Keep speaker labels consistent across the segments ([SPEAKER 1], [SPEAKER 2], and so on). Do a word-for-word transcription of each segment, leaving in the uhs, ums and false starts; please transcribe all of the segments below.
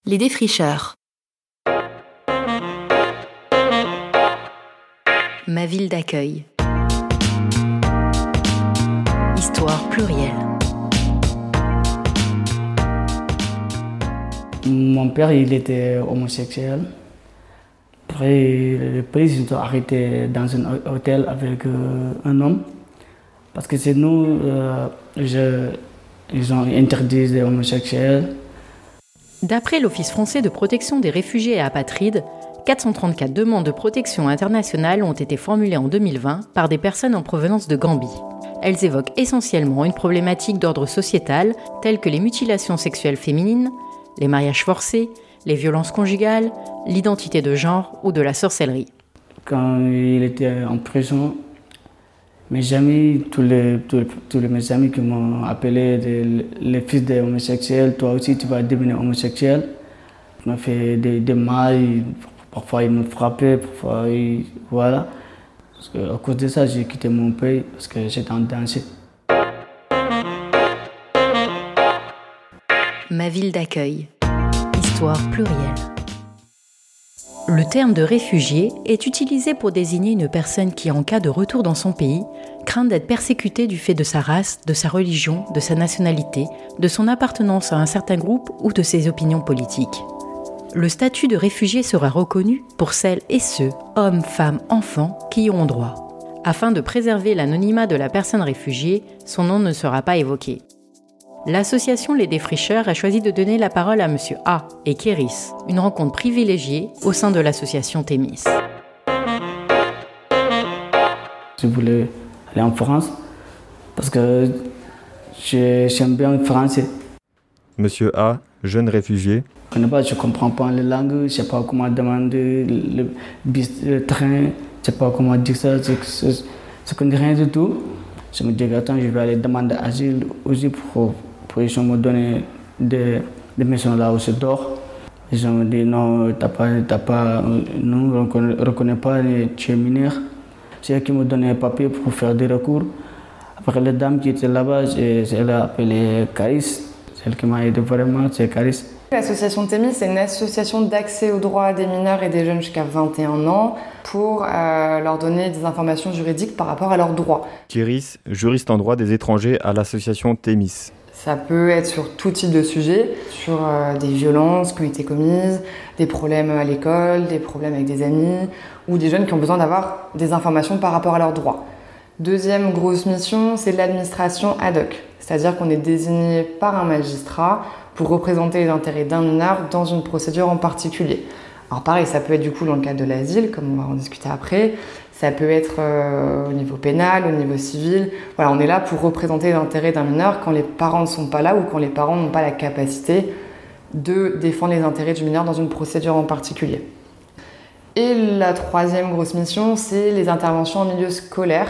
[SPEAKER 1] Les défricheurs. Ma ville d'accueil. Histoire plurielle.
[SPEAKER 2] Mon père, il était homosexuel. Après, les police ils ont arrêté dans un hôtel avec euh, un homme. Parce que c'est nous, euh, je, ils ont interdit les homosexuels.
[SPEAKER 1] D'après l'Office français de protection des réfugiés et apatrides, quatre cent trente-quatre demandes de protection internationale ont été formulées en deux mille vingt par des personnes en provenance de Gambie. Elles évoquent essentiellement une problématique d'ordre sociétal, telle que les mutilations sexuelles féminines, les mariages forcés, les violences conjugales, l'identité de genre ou de la sorcellerie.
[SPEAKER 2] Quand il était en prison, mes amis, tous les, tous, les, tous les mes amis qui m'ont appelé les, les fils des homosexuels, toi aussi tu vas devenir homosexuel. Ils m'ont fait des, des mal, parfois ils me frappaient, parfois ils, voilà. Parce que, à cause de ça, j'ai quitté mon pays parce que j'étais en danger.
[SPEAKER 1] Ma ville d'accueil. Histoire plurielle. Le terme de réfugié est utilisé pour désigner une personne qui, en cas de retour dans son pays, craint d'être persécutée du fait de sa race, de sa religion, de sa nationalité, de son appartenance à un certain groupe ou de ses opinions politiques. Le statut de réfugié sera reconnu pour celles et ceux, hommes, femmes, enfants, qui y ont droit. Afin de préserver l'anonymat de la personne réfugiée, son nom ne sera pas évoqué. L'association Les Défricheurs a choisi de donner la parole à Monsieur A et Kéris, une rencontre privilégiée au sein de l'association Thémis.
[SPEAKER 2] Je voulais aller en France parce que j'aime bien le français.
[SPEAKER 3] Monsieur A, jeune réfugié.
[SPEAKER 2] Je ne comprends pas la langue, je ne sais pas comment demander le bus, le train, je ne sais pas comment dire ça, je ne connais rien du tout. Je me dis, attends, je vais aller demander asile aussi pour, pour ils me donner des, des maisons là où je dors. Ils ont dit, non, t'as pas, t'as pas, nous ne reconnaît, reconnaît pas, tu es mineur. C'est eux qui me donnaient un papier pour faire des recours. Après, la dame qui était là-bas, elle a appelé Caris. Celle qui m'a aidé vraiment, c'est Caris.
[SPEAKER 4] L'association Thémis, c'est une association d'accès aux droits des mineurs et des jeunes jusqu'à vingt et un ans pour euh, leur donner des informations juridiques par rapport à leurs droits.
[SPEAKER 3] Kéris, juriste en droit des étrangers à l'association Thémis.
[SPEAKER 4] Ça peut être sur tout type de sujet, sur euh, des violences qui ont été commises, des problèmes à l'école, des problèmes avec des amis, ou des jeunes qui ont besoin d'avoir des informations par rapport à leurs droits. Deuxième grosse mission, c'est l'administration ad hoc, c'est-à-dire qu'on est désigné par un magistrat pour représenter les intérêts d'un mineur dans une procédure en particulier. Alors pareil, ça peut être du coup dans le cadre de l'asile, comme on va en discuter après, ça peut être euh, au niveau pénal, au niveau civil. Voilà, on est là pour représenter les intérêts d'un mineur quand les parents ne sont pas là ou quand les parents n'ont pas la capacité de défendre les intérêts du mineur dans une procédure en particulier. Et la troisième grosse mission, c'est les interventions en milieu scolaire.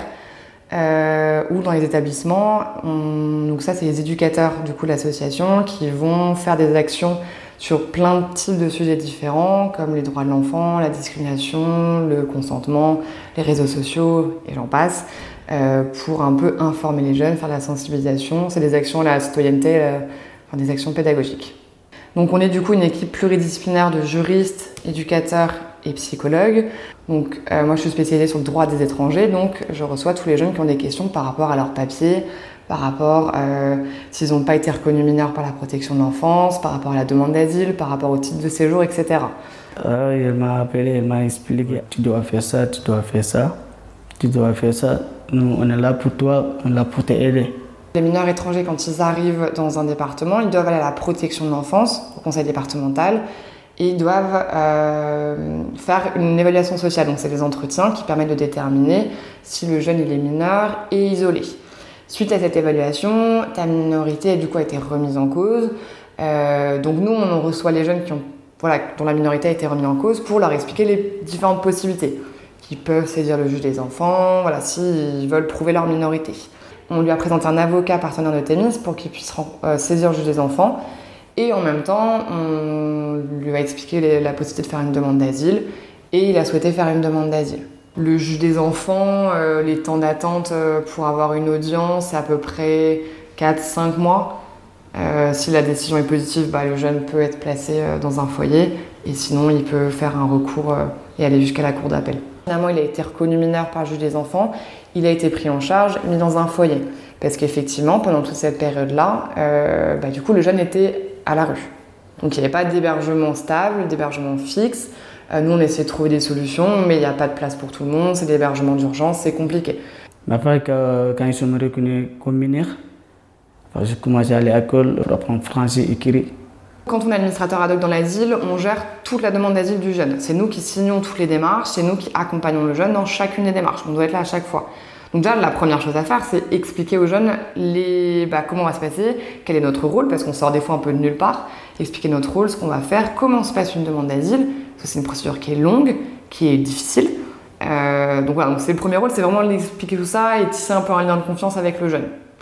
[SPEAKER 4] Euh, ou dans les établissements. On, donc ça, c'est les éducateurs du coup de l'association qui vont faire des actions sur plein de types de sujets différents, comme les droits de l'enfant, la discrimination, le consentement, les réseaux sociaux, et j'en passe, euh, pour un peu informer les jeunes, faire de la sensibilisation. C'est des actions à la citoyenneté, euh, enfin, des actions pédagogiques. Donc on est du coup une équipe pluridisciplinaire de juristes, éducateurs et psychologues. Donc euh, moi je suis spécialisée sur le droit des étrangers, donc je reçois tous les jeunes qui ont des questions par rapport à leurs papiers, par rapport euh, s'ils n'ont pas été reconnus mineurs par la protection de l'enfance, par rapport à la demande d'asile, par rapport au titre de séjour, et cetera.
[SPEAKER 2] Euh, elle m'a appelé, elle m'a expliqué, tu dois faire ça, tu dois faire ça, tu dois faire ça. Nous on est là pour toi, on est là pour t'aider.
[SPEAKER 4] Les mineurs étrangers, quand ils arrivent dans un département, ils doivent aller à la protection de l'enfance, au conseil départemental, et ils doivent euh, faire une évaluation sociale. Donc c'est des entretiens qui permettent de déterminer si le jeune il est mineur et isolé. Suite à cette évaluation, ta minorité a du coup été remise en cause. Euh, donc nous, on reçoit les jeunes qui ont, voilà, dont la minorité a été remise en cause pour leur expliquer les différentes possibilités, qui peuvent saisir le juge des enfants, voilà, s'ils veulent prouver leur minorité. On lui a présenté un avocat partenaire de Thémis pour qu'il puisse euh, saisir le juge des enfants. Et en même temps, on lui a expliqué les, la possibilité de faire une demande d'asile. Et il a souhaité faire une demande d'asile. Le juge des enfants, euh, les temps d'attente euh, pour avoir une audience, c'est à peu près quatre à cinq mois. Euh, si la décision est positive, bah, le jeune peut être placé euh, dans un foyer et sinon il peut faire un recours euh, et aller jusqu'à la cour d'appel. Finalement, il a été reconnu mineur par le juge des enfants, il a été pris en charge, mis dans un foyer. Parce qu'effectivement, pendant toute cette période-là, euh, bah, du coup, le jeune était à la rue. Donc il n'y avait pas d'hébergement stable, d'hébergement fixe. Euh, nous, on essayait de trouver des solutions, mais il n'y a pas de place pour tout le monde, c'est de l'hébergement d'urgence, c'est compliqué.
[SPEAKER 2] Mais après, quand ils sont reconnus comme mineurs, j'ai commencé à aller à l'école pour apprendre français et écrit.
[SPEAKER 4] Quand on est administrateur ad hoc dans l'asile, on gère toute la demande d'asile du jeune. C'est nous qui signons toutes les démarches, c'est nous qui accompagnons le jeune dans chacune des démarches. On doit être là à chaque fois. Donc déjà, la première chose à faire, c'est expliquer aux jeunes les, bah, comment va se passer, quel est notre rôle, parce qu'on sort des fois un peu de nulle part. Expliquer notre rôle, ce qu'on va faire, comment se passe une demande d'asile, parce que c'est une procédure qui est longue, qui est difficile. Euh, donc voilà, donc c'est le premier rôle, c'est vraiment d'expliquer tout ça et tisser un peu un lien de confiance avec le jeune.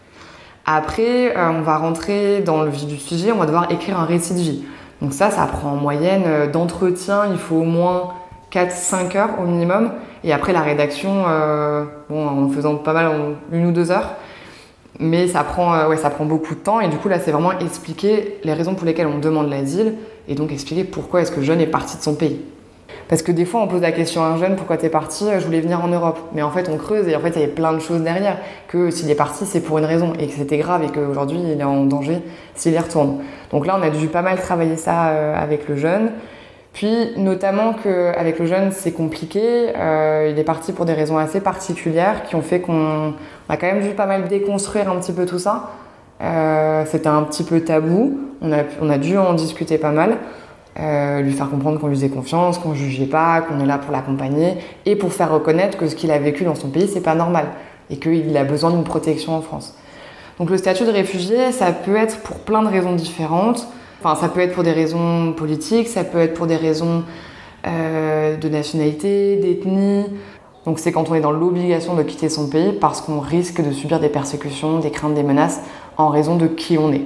[SPEAKER 4] Après, euh, on va rentrer dans le vif du sujet, on va devoir écrire un récit de vie. Donc ça, ça prend en moyenne euh, d'entretien, il faut au moins quatre à cinq heures au minimum. Et après, la rédaction, euh, bon, en faisant pas mal, en une ou deux heures. Mais ça prend, euh, ouais, ça prend beaucoup de temps. Et du coup, là, c'est vraiment expliquer les raisons pour lesquelles on demande l'asile et donc expliquer pourquoi est-ce que le jeune est parti de son pays. Parce que des fois, on pose la question à un jeune, pourquoi t'es parti ? Je voulais venir en Europe. Mais en fait, on creuse et en fait, il y avait plein de choses derrière. Que s'il est parti, c'est pour une raison et que c'était grave et qu'aujourd'hui, il est en danger s'il y retourne. Donc là, on a dû pas mal travailler ça euh, avec le jeune. Puis, notamment qu'avec le jeune, c'est compliqué. Euh, il est parti pour des raisons assez particulières qui ont fait qu'on a quand même dû pas mal déconstruire un petit peu tout ça. Euh, c'était un petit peu tabou. On a, on a dû en discuter pas mal. Euh, lui faire comprendre qu'on lui faisait confiance, qu'on ne jugeait pas, qu'on est là pour l'accompagner et pour faire reconnaître que ce qu'il a vécu dans son pays, c'est pas normal et qu'il a besoin d'une protection en France. Donc le statut de réfugié, ça peut être pour plein de raisons différentes. Enfin, ça peut être pour des raisons politiques, ça peut être pour des raisons euh, de nationalité, d'ethnie. Donc c'est quand on est dans l'obligation de quitter son pays parce qu'on risque de subir des persécutions, des craintes, des menaces en raison de qui on est.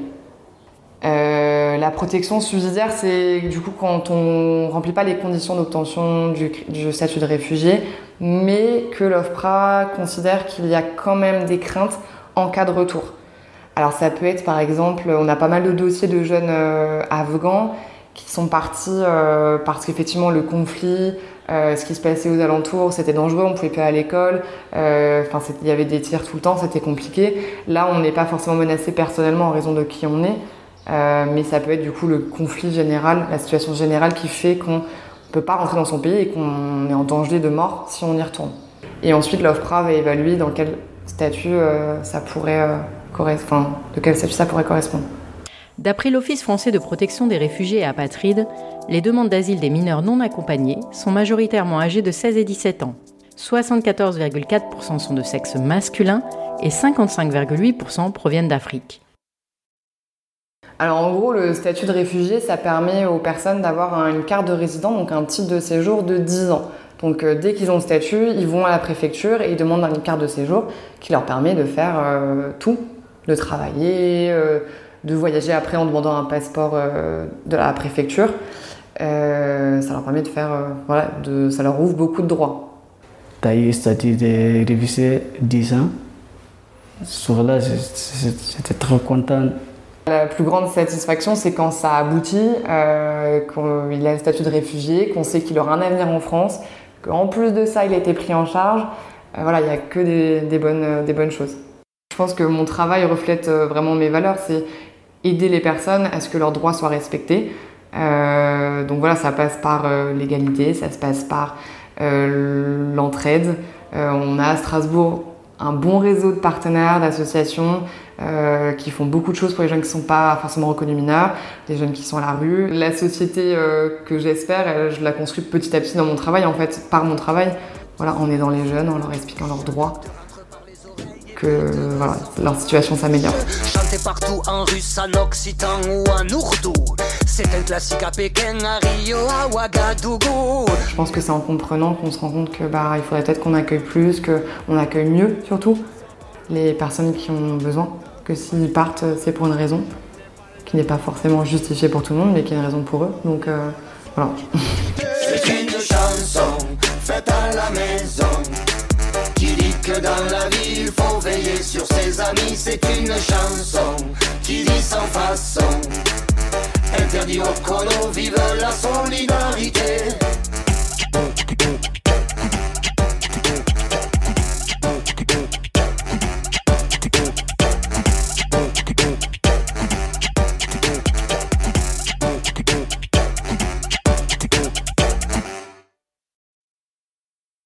[SPEAKER 4] Euh, la protection subsidiaire, c'est du coup quand on ne remplit pas les conditions d'obtention du, du statut de réfugié, mais que l'OFPRA considère qu'il y a quand même des craintes en cas de retour. Alors ça peut être par exemple, on a pas mal de dossiers de jeunes euh, afghans qui sont partis euh, parce qu'effectivement le conflit, euh, ce qui se passait aux alentours, c'était dangereux, on ne pouvait pas aller à l'école, euh, il y avait des tirs tout le temps, c'était compliqué. Là, on n'est pas forcément menacé personnellement en raison de qui on est. Euh, mais ça peut être du coup le conflit général, la situation générale qui fait qu'on ne peut pas rentrer dans son pays et qu'on est en danger de mort si on y retourne. Et ensuite, l'OFPRA va évaluer dans quel statut euh, ça pourrait euh, correspondre, enfin, de quel statut ça pourrait correspondre.
[SPEAKER 1] D'après l'Office français de protection des réfugiés et apatrides, les demandes d'asile des mineurs non accompagnés sont majoritairement âgés de seize et dix-sept ans. soixante-quatorze virgule quatre pour cent sont de sexe masculin et cinquante-cinq virgule huit pour cent proviennent d'Afrique.
[SPEAKER 4] Alors en gros, le statut de réfugié, ça permet aux personnes d'avoir une carte de résident, donc un titre de séjour de dix ans. Donc euh, dès qu'ils ont le statut, ils vont à la préfecture et ils demandent une carte de séjour qui leur permet de faire euh, tout, de travailler, euh, de voyager après en demandant un passeport euh, de la préfecture. Euh, ça leur permet de faire, euh, voilà, de, ça leur ouvre beaucoup de droits.
[SPEAKER 2] Tu as eu le statut de réfugié dix ans. Sur là, j'étais trop content.
[SPEAKER 4] La plus grande satisfaction, c'est quand ça aboutit, euh, qu'il a le statut de réfugié, qu'on sait qu'il aura un avenir en France, qu'en plus de ça, il a été pris en charge. Euh, voilà, il n'y a que des, des, bonnes, des bonnes choses. Je pense que mon travail reflète vraiment mes valeurs, c'est aider les personnes à ce que leurs droits soient respectés. Euh, donc voilà, ça passe par euh, l'égalité, ça se passe par euh, l'entraide. Euh, on a à Strasbourg un bon réseau de partenaires, d'associations euh, qui font beaucoup de choses pour les jeunes qui ne sont pas forcément reconnus mineurs, des jeunes qui sont à la rue. La société euh, que j'espère, euh, je la construis petit à petit dans mon travail, en fait, par mon travail, voilà, en aidant les jeunes, en leur expliquant leurs droits, que euh, voilà, leur situation s'améliore.
[SPEAKER 5] Chanter partout en russe, en occitan ou en ourdou. C'est un classique à Pékin, à Rio, à Ouagadougou.
[SPEAKER 4] Je pense que c'est en comprenant qu'on se rend compte que bah, il faudrait peut-être qu'on accueille plus, qu'on accueille mieux surtout les personnes qui ont besoin, que s'ils partent, c'est pour une raison qui n'est pas forcément justifiée pour tout le monde, mais qui est une raison pour eux. Donc euh, voilà.
[SPEAKER 5] C'est une chanson faite à la maison. qui dit que dans la vie il faut veiller sur ses amis. C'est une chanson qui dit sans façon. Interdit au colo, vive la soirée.